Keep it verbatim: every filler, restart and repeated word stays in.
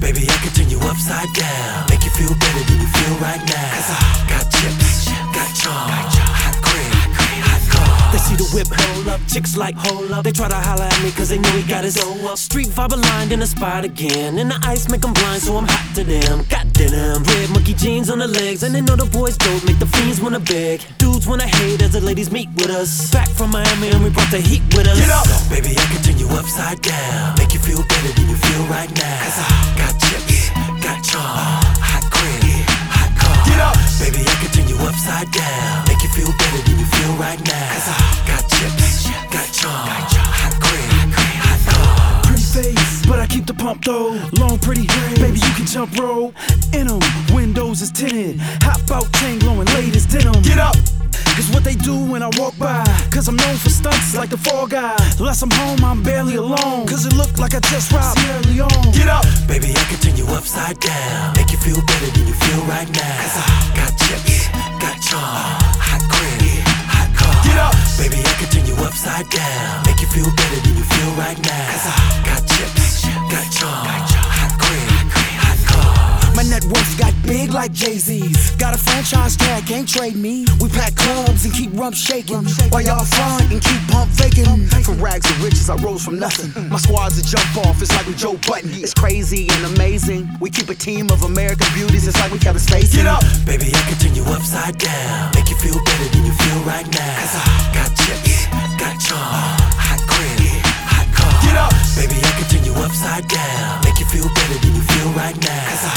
Baby, I can turn you upside down, make you feel better than you feel right now. Cause I got chips, got charm, hot cream, hot car. They see the whip, hold up, chicks like, hold up. They try to holler at me cause they know he got his own up. Street vibe aligned in the spot again, and the ice make them blind, so I'm hot to them. Got denim, red monkey jeans on the legs, and they know the boys dope, make the fiends wanna beg. Dudes wanna hate as the ladies meet with us. Back from Miami and we brought the heat with us. Get up! Baby, I can turn you upside down, make you feel better than you feel right now. Cause I got chips, got charm, hot cream, hot car. Get up! Baby, I can turn you upside down, make you feel better than you feel right now. Cause I got chips, got charm, hot cream, hot car. Pretty face, but I keep the pump though. Long pretty hair, baby you can jump rope in them. Windows is tinted, hop out chain glowing latest denim. Get up! It's what they do when I walk by, cause I'm known for stunts like the Fall Guy. Unless I'm home, I'm barely alone, cause it look like I just robbed Sierra Leone. Get up! Baby, I can turn you upside down, make you feel better than you feel right now. Cause I got chips, got charm, hot cream, hot car. Get up! Baby, I can turn you upside down, make you feel better than you feel right now. Cause I got chips, got charm, hot cream, hot car. My net worth got big like Jay-Z's. Got a franchise tag, can't trade me. We pack clubs and keep rump shaking, while y'all front and keep pump faking. From rags to riches, I rose from nothing. My squad's a jump off, it's like we Joe Button. It's crazy and amazing. We keep a team of American beauties, it's like we Kevin Spacey. Get up! Baby, I can turn you upside down, make you feel better than you feel right now. Cause I got chips, got charm, hot cream, hot car. Get up! Baby, I can turn you upside down, make you feel better than you feel right now. Cause I